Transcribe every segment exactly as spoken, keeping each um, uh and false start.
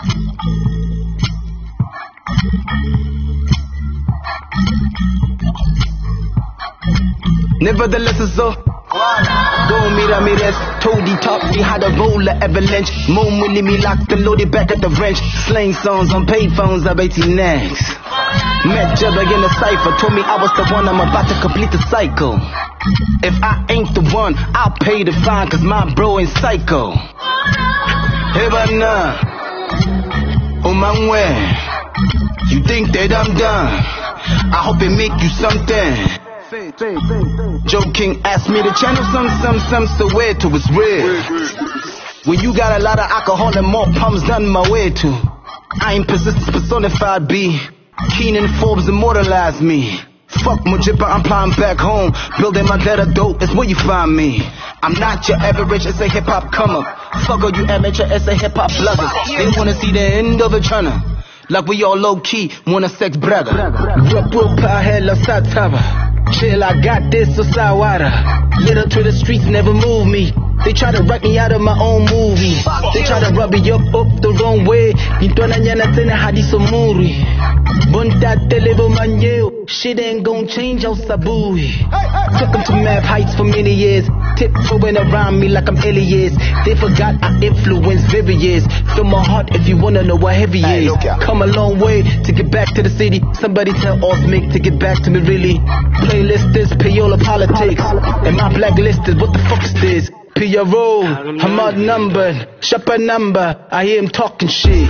Nevertheless, it's so. Go mira mires, toady top, we had a roller avalanche. More money me locked and loaded back at the wrench. Slang songs on paid phones, I bet you next. Met Jabba in the cypher, told me I was the one, I'm about to complete the cycle. If I ain't the one, I'll pay the fine, cause my bro ain't psycho. Hey, but nah, oh my way, you think that I'm done? I hope it make you something. Joe King asked me to channel some, some, some, so where to it's real. When you got a lot of alcohol and more pumps than my way to. I ain't persistent personified B. Keenan Forbes immortalized me. Fuck Mujibba, I'm flying back home. Building my letter dope, it's where you find me. I'm not your average, it's a hip hop come up. Fuck all you amateur, it's a hip hop bloggers. They wanna see the end of it, tryna. Like we all low key, wanna sex brother. Drop broke power head, love satire. Chill, I got this, so sawara. Little to the streets never move me. They try to write me out of my own movie. They try to rub me up, up the wrong way. Nitwana nyana tena hadiso muri. Bunta televo manyo. Shit ain't gon' change out sabui. Took them to mad heights for many years. Tiptoeing around me like I'm Elias. They forgot I influenced various. Feel my heart if you wanna know what heavy is. Come a long way to get back to the city. Somebody tell Osmic to get back to me really. Playlist is payola politics. And my blacklist is what the fuck is this? P R O, I'm outnumbered. Shop a number, I hear him talking shit.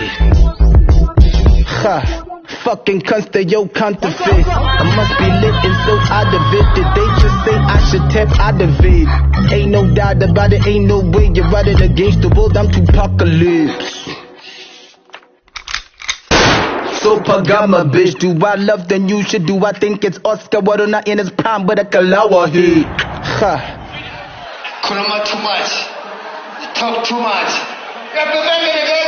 Ha. Fucking cunts, they yo counterfeit. I must be lit and so out of it. Did they just say I should tap out of it? Ain't no doubt about it, ain't no way you're running against the world. I'm Tupacalypse. So Pagama, bitch. Do I love then you should do? I think it's Oscar Wilde not in his prime, but a Kalawa hit. Ha. Kuruma too much. You talk too much. Representing